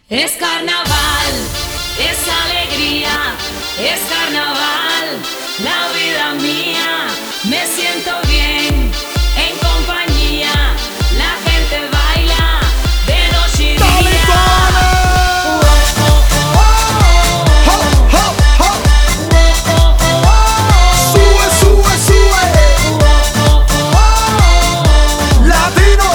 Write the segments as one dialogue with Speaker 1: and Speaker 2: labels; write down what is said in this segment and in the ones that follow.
Speaker 1: Es carnaval, es alegría, es carnaval, la vida mía. Me siento bien en compañía, la gente baila de noche y día.
Speaker 2: Sube, sube, sube. Latino.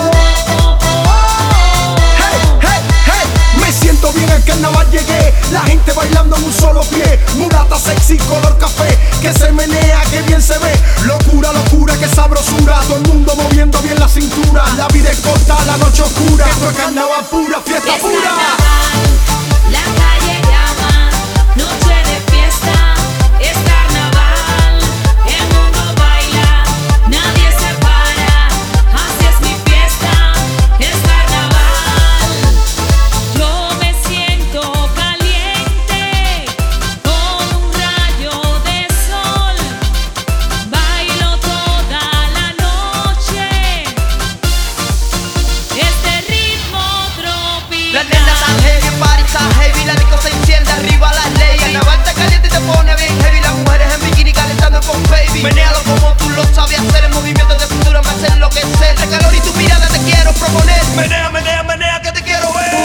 Speaker 2: Hey, hey, hey. Me siento bien, al carnaval llegué. La gente bailando en un solo pie. Mulata sexy, color café, que se menea, que bien se ve. Locura, locura, que sabrosura. Todo el mundo moviendo bien la cintura. La vida es corta, la noche oscura. Esto es carnaval pura, fiesta
Speaker 1: Es
Speaker 2: pura.
Speaker 1: carnaval, la calle llama, noche de fiesta. Es carnaval, el mundo baila, nadie se para. Así es mi fiesta, es carnaval. Yo me siento caliente, con un rayo de sol. Bailo toda la noche, este ritmo
Speaker 3: Las nenas
Speaker 1: tropical.
Speaker 3: están heavy, el party está heavy, la disco se enciende, arriba las leyes. Carnaval está caliente y te pone bien heavy, las mujeres en bikini calentando con baby. Menéalo como tú lo sabes hacer, el movimiento de cintura me hace enloquecer. De calor y tu mirada te quiero proponer. Menea, menea, menea que te quiero ver.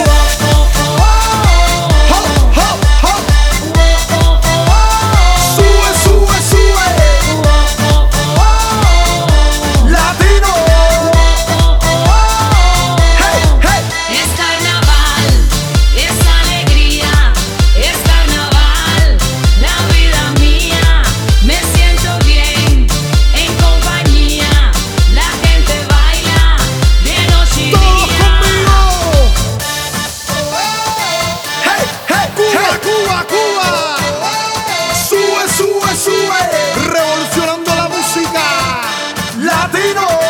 Speaker 2: Hop, hop, hop. Sube, sube, sube. Latino. Hey, hey.
Speaker 1: Es carnaval, es alegría, es carnaval, la vida mía. Me siento bien en compañía, la gente baila de noche y
Speaker 2: Todos
Speaker 1: día.
Speaker 2: conmigo. Hey, hey, Cuba, Cuba, Cuba. Sube, sube, sube. Revolucionando la música. Latino.